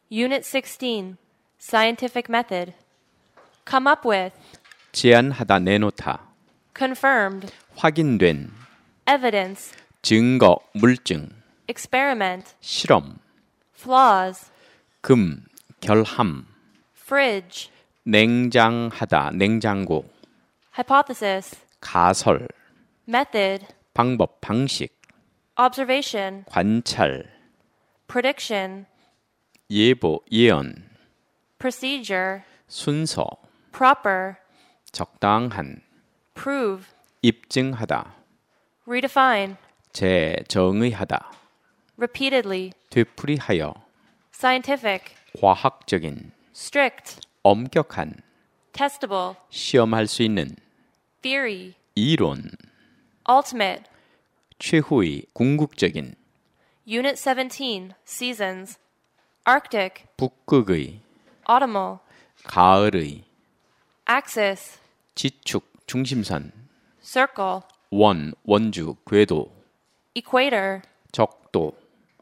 Unit 16, Scientific Method. Come up with. 제안하다 내놓다. Confirmed. 확인된. Evidence. 증거, 물증. Experiment. 실험. Flaws. 금, 결함. Fridge. 냉장하다, 냉장고. Hypothesis. 가설. Method. 방법, 방식. Observation. 관찰. Prediction. 예보, 예언. Procedure. 순서. Proper. 적당한. Prove. 입증하다. Redefine. 재정의하다. Repeatedly. 되풀이하여. Scientific. 과학적인. Strict. 엄격한. Testable. 시험할 수 있는. Theory. 이론. Ultimate. 최후의, 궁극적인. Unit 17, Seasons. Arctic. 북극의. Autumnal. 가을의. Axis. 지축, 중심선. Circle. 원, 원주, 궤도. Equator. 적도.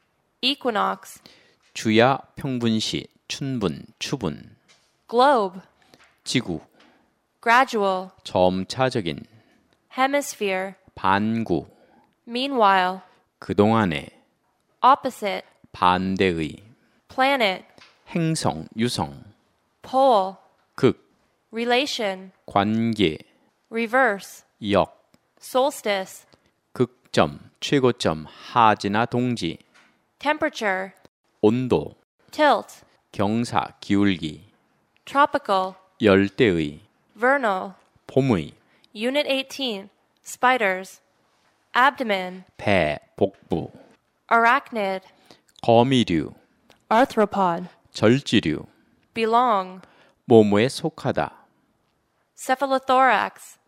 Equinox. 주야, 평분시, 춘분, 추분. Globe. 지구. Gradual. 점차적인. Hemisphere. 반구. Meanwhile. 그동안의. Opposite. 반대의. Planet. 행성, 유성. Pole. 극. Relation. 관계. Reverse. 역. Solstice. 극점, 최고점, 하지나 동지. Temperature. 온도. Tilt. 경사, 기울기. Tropical. 열대의. Vernal. 봄의. Unit 18, Spiders. Abdomen. 배, 복부. Arachnid. 거미류. Arthropod. 절지류. Belong. 모모에 속하다. Cephalothorax.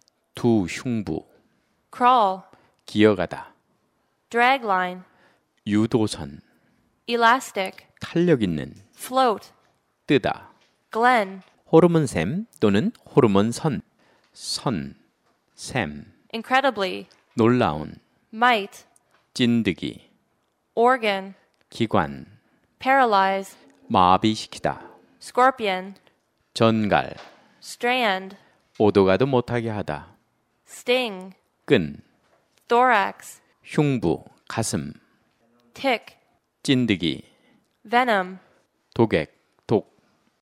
두 흉부. Crawl. 기어가다. Dragline. 유도선. Elastic. 탄력 있는. Float. 뜨다. Glen. 호르몬샘 또는 호르몬선. 선. 샘. Incredibly. 놀라운. Might. 찐득이. Organ. 기관. Paralyze. 마비시키다. Scorpion. 전갈. Strand. 오도 가도 못하게 하다. Sting. 끈. Thorax. 흉부. 가슴. Tick. 찐득이. Venom. 독액.